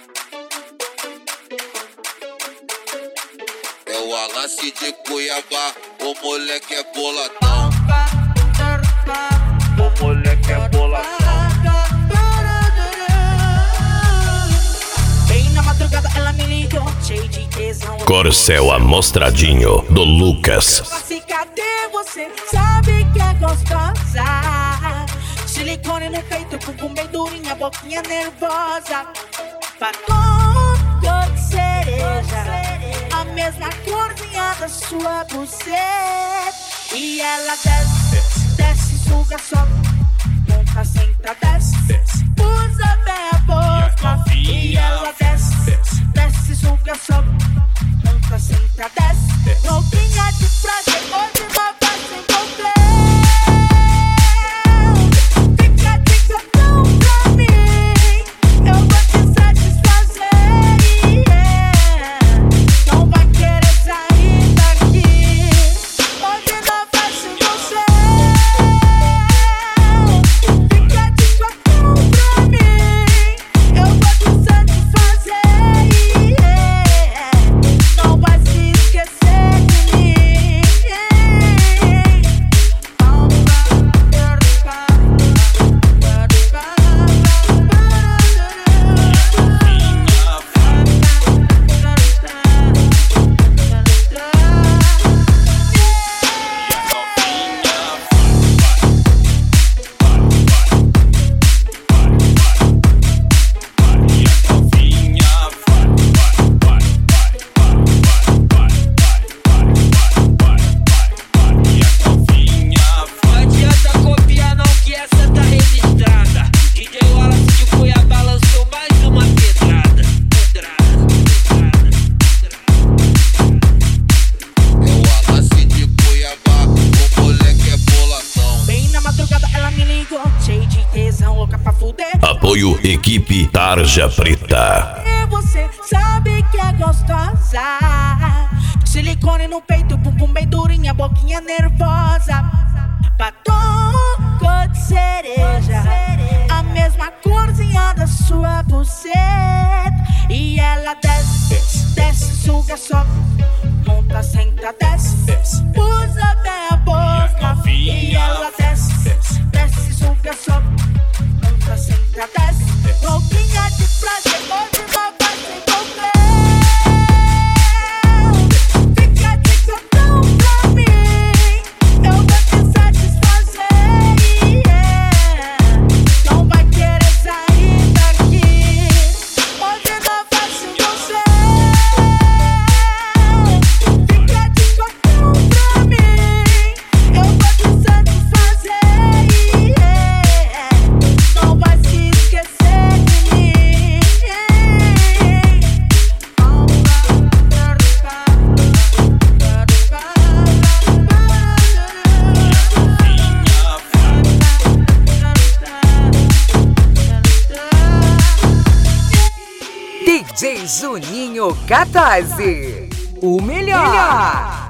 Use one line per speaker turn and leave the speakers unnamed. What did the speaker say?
É o Alassi de Cuiabá, o moleque é boladão. O moleque é boladão.
Bem na madrugada ela me ligou, cheio de tesão.
Corcel Amostradinho do Lucas.
Assim, cadê você? Sabe que é gostosa. Silicone no peito, bumbum bem durinha, boquinha nervosa. Batom cor de cereja, a mesma corzinha da sua buceta. E ela desce, desce, suga, sobe, monta, senta, desce, usa bem a boca. E ela desce, desce, suga, sobe, monta, senta, desce, roupinha de prazer, hoje uma vez se encontrei.
Apoio Equipe Tarja Preta.
E você sabe que é gostosa. Silicone no peito, bumbum bem durinha, boquinha nervosa. Batom cor de cereja, a mesma corzinha da sua buceta. E ela desce, desce, suga, sobe, monta, senta, desce, usa bem a boca. E ela desce, desce, suga, sobe, monta, senta, desce, roupinha de prazer, hoje uma vez se encontrei. Fica de cotão pra mim, eu vou te satisfazer, não vai querer sair daqui, hoje não faço você. Fica de cotão pra mim, eu vou te satisfazer, não vai se esquecer de mim.
DJ Juninho 14, o melhor.